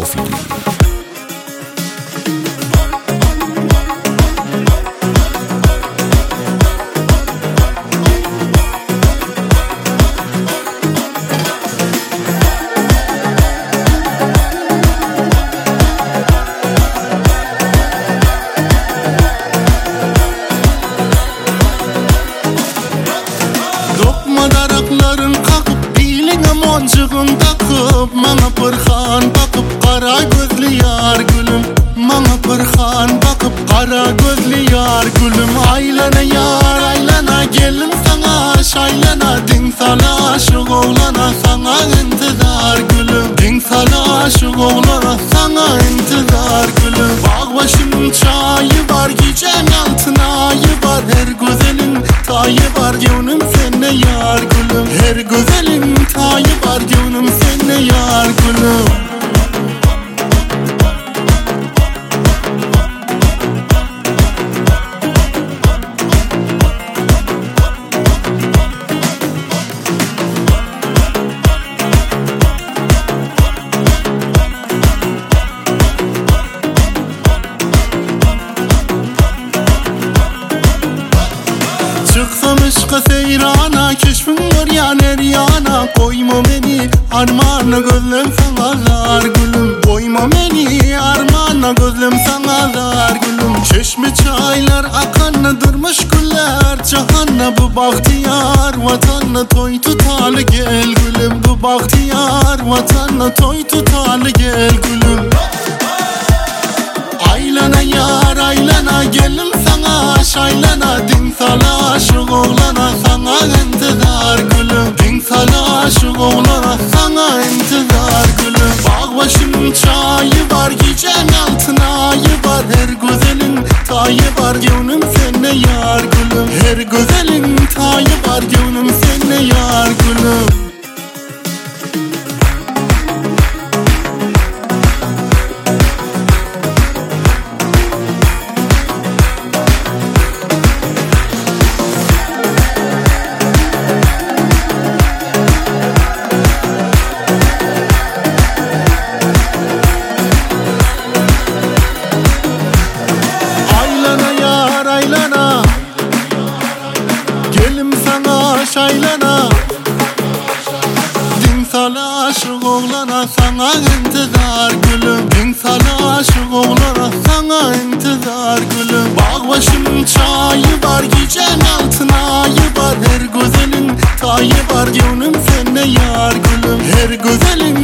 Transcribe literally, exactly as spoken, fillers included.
Mofidi. Darakların kakıp diline moncığın takıp Mana pırhan bakıp kara gözlü yar gülüm Mana pırhan bakıp kara gözlü yar gülüm Aylana yar aylana gelin sana şaylana Din sana aşık oğlana sana intizar gülüm Din sana aşık oğlana sana intizar gülüm Bağ başım çayı var gecen altına ayı var Her güzelin tayı var gönlüm sene yar gülüm Her güzelin tayı var gönlüm sene yar gülüm Çıksam ışka seyrana keşfin var ya neryana Koyma beni armağana gözlüm sana zar gülüm Koyma beni armağana gözlüm sana zar gülüm Çeşme çaylar akanna durmuş güller Cahanna bu bahtiyar vatanna toy tutalı gel gülüm Bu bahtiyar vatanna toy tutalı gel gülüm Aylana yar aylana gelin sana şaylana Din sana aşık oğlana sana intizar gülüm Din sana aşık oğlana sana intizar gülüm Bağ başım çayı var gecen altına ayı var Her güzelin tayı var gönlüm sene yar gülüm Her güzelin tayı var gönlüm sene yar gülüm Aylana gelim sana şaylana Din sana aşık oğlana sana intizar gülüm Din sana aşık oğlana sana intizar gülüm Bağ başım çayı var gecen altına ayı var Her güzelin tayı var gönlüm sene yar gülüm Her güzelin